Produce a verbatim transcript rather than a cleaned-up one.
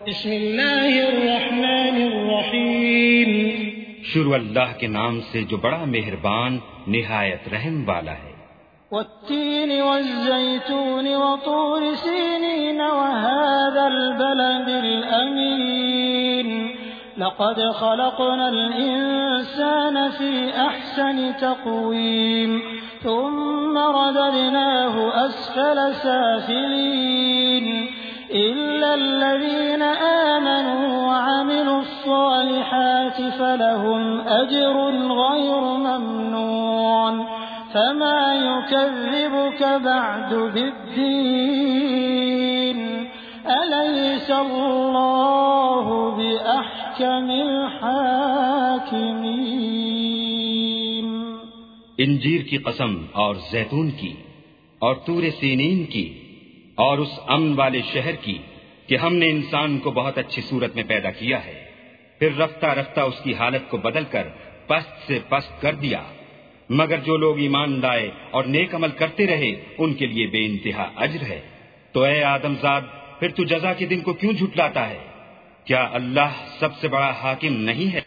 بسم اللہ الرحمن الرحیم. شروع اللہ کے نام سے جو بڑا مہربان نہایت رحم والا ہے. والتین والزیتون وطور سینین وهذا البلد الأمین. لقد خلقنا الإنسان في أحسن تقويم ثم رددناه أسفل سافلين إلا الذين آمنوا وعملوا الصالحات فلهم أجر غير ممنون. فما يكذبك بعد بالدين أليس الله بأحكم الحاكمين. انجیر کی قسم اور زیتون کی اور طور سینین کی اور اس امن والے شہر کی کہ ہم نے انسان کو بہت اچھی صورت میں پیدا کیا ہے، پھر رفتہ رفتہ اس کی حالت کو بدل کر پست سے پست کر دیا، مگر جو لوگ ایمان لائے اور نیک عمل کرتے رہے ان کے لیے بے انتہا اجر ہے. تو اے آدم زاد، پھر تو جزا کے دن کو کیوں جھٹلاتا ہے؟ کیا اللہ سب سے بڑا حاکم نہیں ہے؟